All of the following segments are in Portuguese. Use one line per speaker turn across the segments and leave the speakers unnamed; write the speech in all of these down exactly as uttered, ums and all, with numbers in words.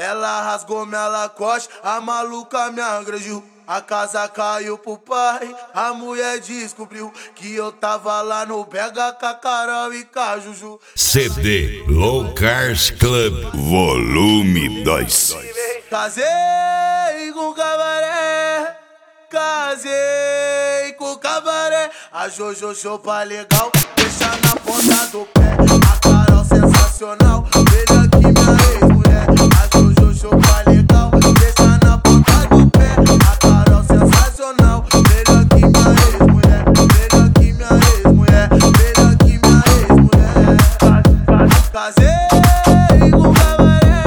ela rasgou minha Lacoste, a maluca me agrediu. A casa caiu pro pai, a mulher descobriu que eu tava lá no Bega com a Carol e com a Juju.
C D Low Cars Club Volume dois.
Casei com o cabaré, casei com o cabaré. A Jojo chopa legal, deixa na ponta do pé. A Carol sensacional, melhor que minha ex-mulher. A Jojo chopa legal, deixa na ponta do pé. A Carol sensacional, melhor que minha ex-mulher. Melhor que minha ex-mulher, melhor que minha ex-mulher. Casei com o cabaré,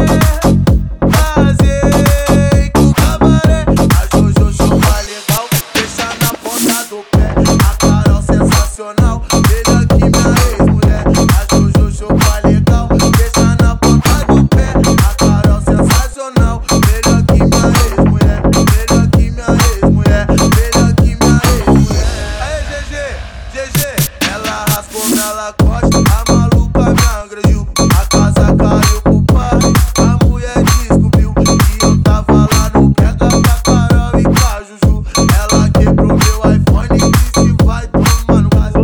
casei com o cabaré. A Jojo chopa legal, deixa na ponta do pé. A Carol sensacional, melhor que minha ex-mulher. A Jojo chopa legal, deixa na ponta do pé. A Carol sensacional, melhor que minha ex-mulher. Melhor que minha ex-mulher, melhor que minha ex-mulher. Aê, G G, G G, ela rasgou minha Lacoste, a maluca me agrediu. A casa caiu pro pai, a mulher descobriu que eu tava lá no Pega com a Carol e com a Juju. Ela quebrou meu iPhone e disse vai tomar no caso.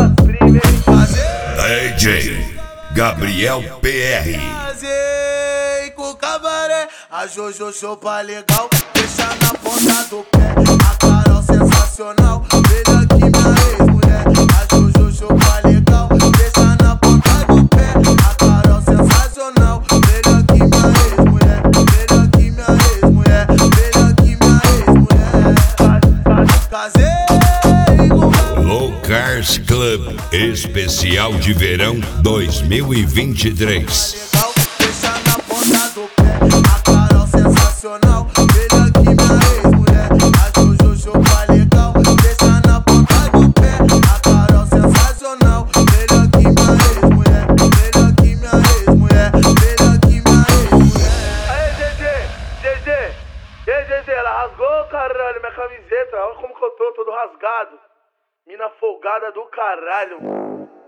D J Gabriel P R.
Casei com o cabaré, a Jojo chopa legal, deixa na ponta do pé. A Carol sensacional, melhor que minha ex-mulher. A Jojo chopa legal, deixa na ponta do pé. A Carol sensacional, melhor que minha ex-mulher. Melhor que minha ex-mulher, melhor que minha ex-mulher. Casei com o cabaré.
Low Cars Club Especial de Verão dois mil e vinte e três.
Legal, deixa na ponta do pé. A Carol sensacional, melhor que minha ex-mulher. A Jojo chopa legal, deixa na ponta do pé. A Carol sensacional, melhor que minha ex-mulher. Melhor que minha ex-mulher, melhor que minha ex-mulher.
Aê, G G, G G, e G G, ela rasgou, caralho, minha camiseta. Olha como que eu tô, todo rasgado. Mina folgada do caralho.